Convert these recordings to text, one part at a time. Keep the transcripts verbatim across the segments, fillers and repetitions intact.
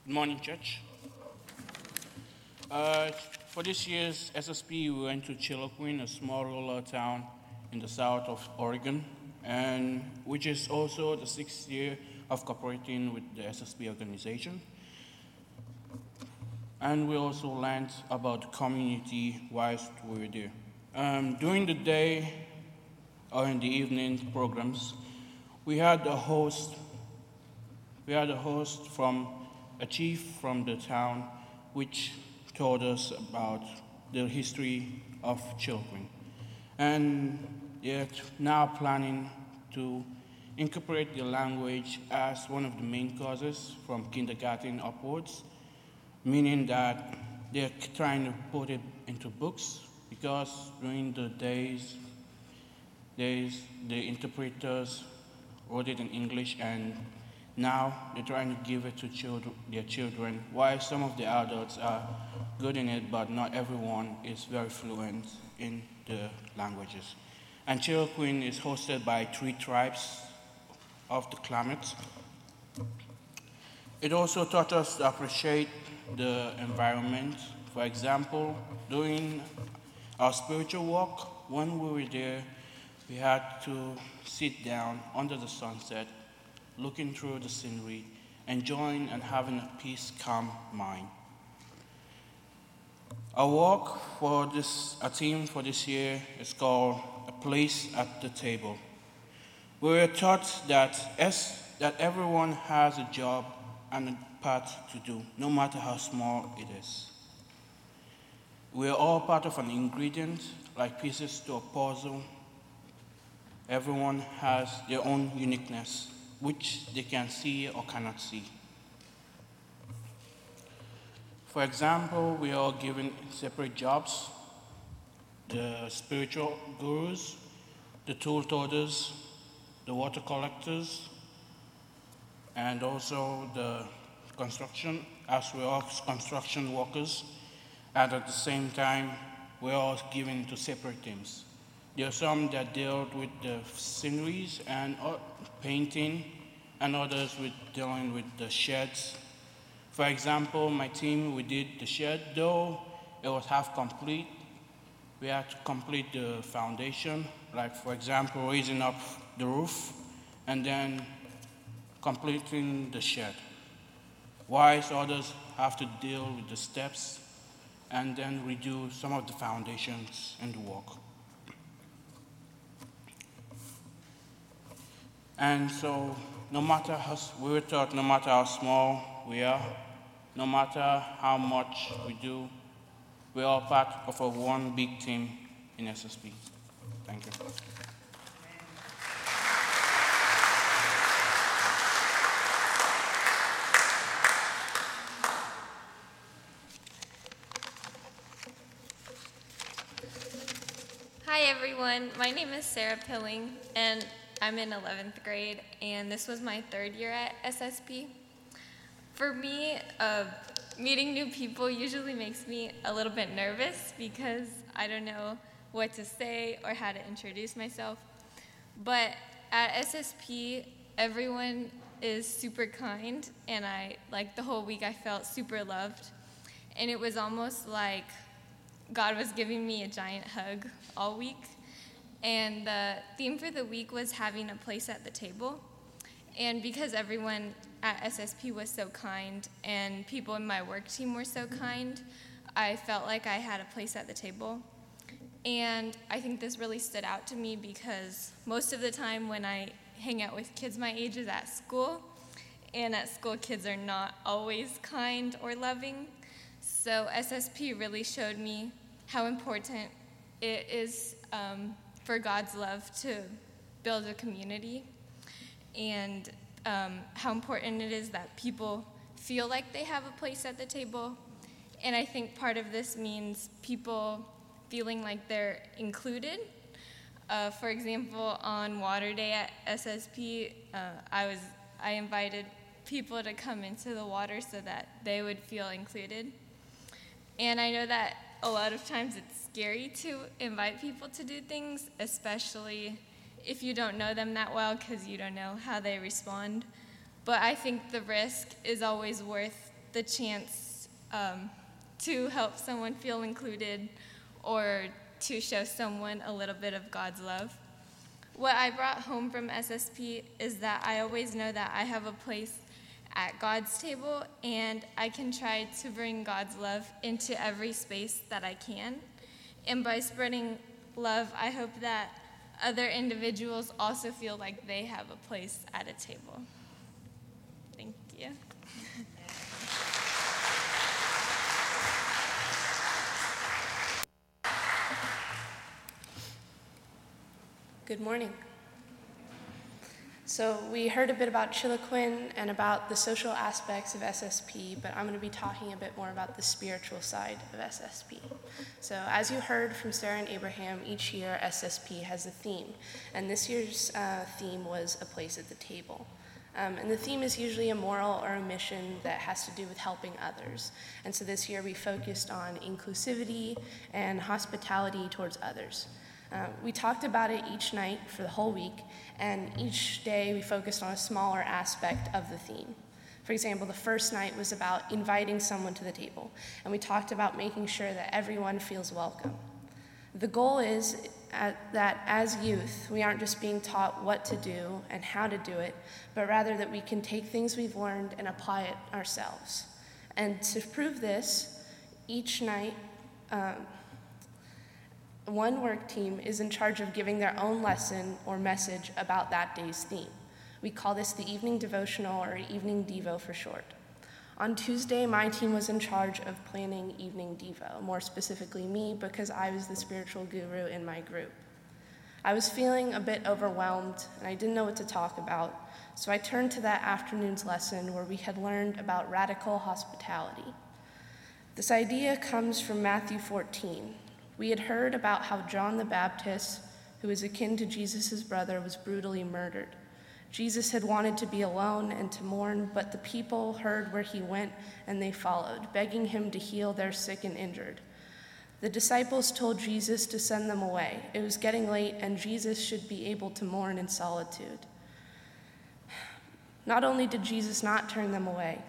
Good morning, church. Uh, for this year's S S P, we went to Chiloquin, a small rural town in the south of Oregon, and which is also the sixth year of cooperating with the S S P organization. And we also learned about the community whilst we were there. Um, during the day or in the evening programs, we had a host. We had a host from a chief from the town, which told us about the history of children. And they're now planning to incorporate the language as one of the main courses from kindergarten upwards, meaning that they're trying to put it into books because during the days, days the interpreters wrote it in English, and now they're trying to give it to children, their children, while some of the adults are good in it, but not everyone is very fluent in the languages. And Chiloquin is hosted by three tribes of the Klamath. It also taught us to appreciate the environment. For example, during our spiritual walk, when we were there, we had to sit down under the sunset, looking through the scenery, enjoying and having a peace, calm mind. Our walk for this, a theme for this year is called A Place at the Table. We were taught that, as, that everyone has a job and a part to do, no matter how small it is. We are all part of an ingredient, like pieces to a puzzle. Everyone has their own uniqueness, which they can see or cannot see. For example, we are all given separate jobs: the spiritual gurus, the tool toters, the water collectors, and also the construction, as we're all construction workers. And at the same time, we're all given to separate teams. There are some that deal with the sceneries and painting, and others with dealing with the sheds. For example, my team, we did the shed, though it was half complete. We had to complete the foundation, like for example, raising up the roof, and then completing the shed. Whilst others have to deal with the steps, and then redo some of the foundations in the work. And so, no matter how, we were taught, no matter how small we are, no matter how much we do, we're all part of a one big team in S S P. Thank you. Hi everyone, my name is Sarah Pilling, and I'm in eleventh grade, and this was my third year at S S P. For me, uh, meeting new people usually makes me a little bit nervous because I don't know what to say or how to introduce myself. But at S S P, everyone is super kind, and I, like the whole week I felt super loved. And it was almost like God was giving me a giant hug all week. And the theme for the week was having a place at the table. And because everyone at S S P was so kind and people in my work team were so kind, I felt like I had a place at the table. And I think this really stood out to me because most of the time when I hang out with kids my age is at school, and at school kids are not always kind or loving. So S S P really showed me how important it is um, for God's love to build a community, and um, how important it is that people feel like they have a place at the table. And I think part of this means people feeling like they're included. Uh, for example, on Water Day at S S P, uh, I was I invited people to come into the water so that they would feel included. And I know that a lot of times it's scary to invite people to do things, especially if you don't know them that well because you don't know how they respond. But I think the risk is always worth the the chance um, to help someone feel included or to show someone a little bit of God's love. What I brought home from S S P is that I always know that I have a place at God's table, and I can try to bring God's love into every space that I can. And by spreading love, I hope that other individuals also feel like they have a place at a table. Thank you. Good morning. So we heard a bit about Chiloquin and about the social aspects of S S P, but I'm going to be talking a bit more about the spiritual side of S S P. So as you heard from Sarah and Abraham, each year S S P has a theme, and this year's uh, theme was a place at the table. Um, and the theme is usually a moral or a mission that has to do with helping others. And so this year we focused on inclusivity and hospitality towards others. Uh, we talked about it each night for the whole week, and each day we focused on a smaller aspect of the theme. For example, the first night was about inviting someone to the table, and we talked about making sure that everyone feels welcome. The goal is at, that as youth, we aren't just being taught what to do and how to do it, but rather that we can take things we've learned and apply it ourselves. And to prove this, each night, um, one work team is in charge of giving their own lesson or message about that day's theme. We call this the evening devotional, or evening devo for short. On Tuesday, my team was in charge of planning evening devo, more specifically me, because I was the spiritual guru in my group. I was feeling a bit overwhelmed, and I didn't know what to talk about, so I turned to that afternoon's lesson where we had learned about radical hospitality. This idea comes from Matthew fourteen. We had heard about how John the Baptist, who is akin to Jesus' brother, was brutally murdered. Jesus had wanted to be alone and to mourn, but the people heard where he went and they followed, begging him to heal their sick and injured. The disciples told Jesus to send them away. It was getting late and Jesus should be able to mourn in solitude. Not only did Jesus not turn them away,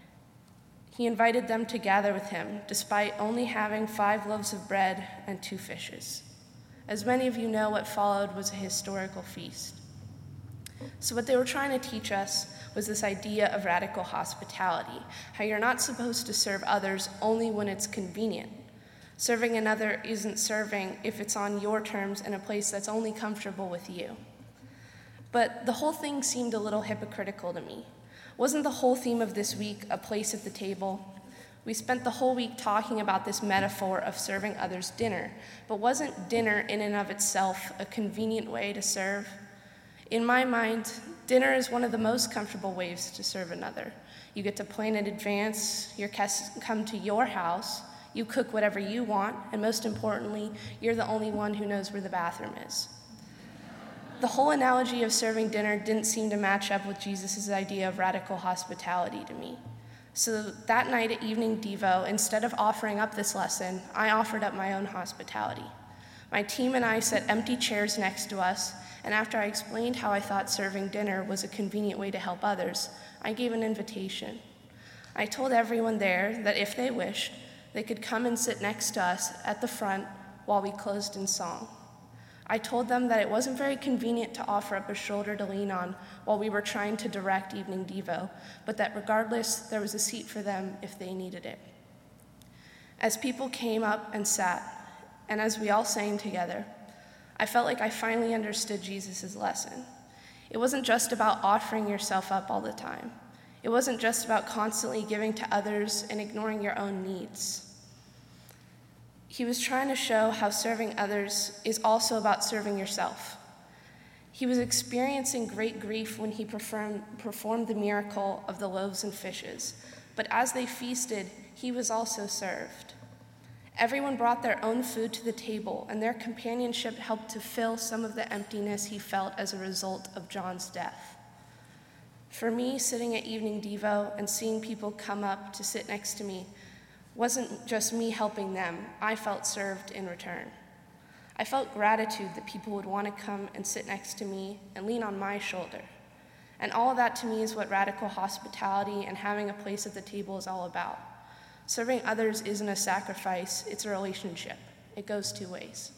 he invited them to gather with him, despite only having five loaves of bread and two fishes. As many of you know, what followed was a historical feast. So what they were trying to teach us was this idea of radical hospitality, how you're not supposed to serve others only when it's convenient. Serving another isn't serving if it's on your terms in a place that's only comfortable with you. But the whole thing seemed a little hypocritical to me. Wasn't the whole theme of this week a place at the table? We spent the whole week talking about this metaphor of serving others dinner, but wasn't dinner in and of itself a convenient way to serve? In my mind, dinner is one of the most comfortable ways to serve another. You get to plan in advance, your guests come to your house, you cook whatever you want, and most importantly, you're the only one who knows where the bathroom is. The whole analogy of serving dinner didn't seem to match up with Jesus' idea of radical hospitality to me. So that night at Evening Devo, instead of offering up this lesson, I offered up my own hospitality. My team and I set empty chairs next to us, and after I explained how I thought serving dinner was a convenient way to help others, I gave an invitation. I told everyone there that if they wished, they could come and sit next to us at the front while we closed in song. I told them that it wasn't very convenient to offer up a shoulder to lean on while we were trying to direct Evening Devo, but that regardless, there was a seat for them if they needed it. As people came up and sat, and as we all sang together, I felt like I finally understood Jesus' lesson. It wasn't just about offering yourself up all the time. It wasn't just about constantly giving to others and ignoring your own needs. He was trying to show how serving others is also about serving yourself. He was experiencing great grief when he performed, performed the miracle of the loaves and fishes, but as they feasted, he was also served. Everyone brought their own food to the table, and their companionship helped to fill some of the emptiness he felt as a result of John's death. For me, sitting at Evening Devo and seeing people come up to sit next to me wasn't just me helping them. I felt served in return. I felt gratitude that people would want to come and sit next to me and lean on my shoulder. And all of that to me is what radical hospitality and having a place at the table is all about. Serving others isn't a sacrifice, it's a relationship. It goes two ways.